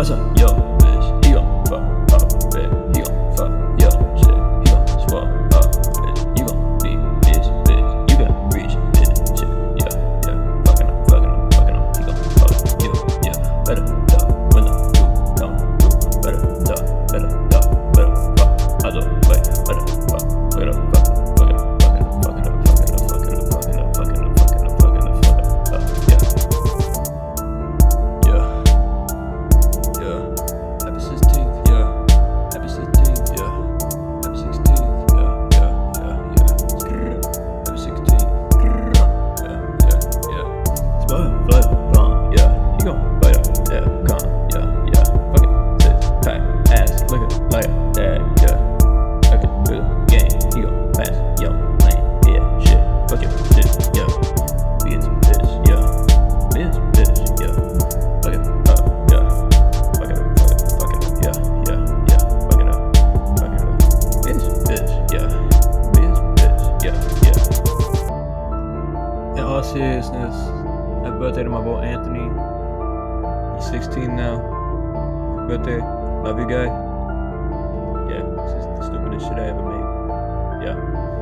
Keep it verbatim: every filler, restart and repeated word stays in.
What's up, yo, bitch? He gon' fuck up, bitch. He gon' fuck, yo, shit. He gon' swell up, bitch. You gon' be bitch, bitch. You gon' reach, bitch, shit. Yeah, yeah. Fucking him, fucking him, fucking him. He gon' fuck you, yeah. Better duck when the dude come through. Better duck, better duck, better fuck. I don't wait, better fuck. Fuck it up, fuck it up, fuck it up, fuck it up, fuck it up, fuck it up, fuck it up, fuck it up, fuck it up, fuck it up, fuck it up, fuck it up, yeah. Yeah. Yeah. Happy sixteenth, yeah. Happy sixteenth, yeah. Happy sixteenth, yeah, yeah, yeah, yeah. Happy sixteenth, yeah, yeah, yeah. Smile, fly, bomb, yeah. He gon' bite up, yeah, gone, yeah, yeah. Fuck it, six pack, ass, looking like a dad, yeah. Fuck it, through the game, he gon' pass, yo, lane, yeah, shit. Fuck your shit, yeah. Be his bitch, yeah. Be his bitch, yeah. Fuck it up, yeah. Fuck it up, fuck it, fuck it up, yeah, yeah, yeah. Fuck it up, fuck it up. Be his bitch, yeah. Be his bitch, yeah, yeah. In all seriousness, happy birthday to my boy Anthony. He's sixteen now. Happy birthday. Love you, guy. Yeah, this is the stupidest shit I ever made. Yeah.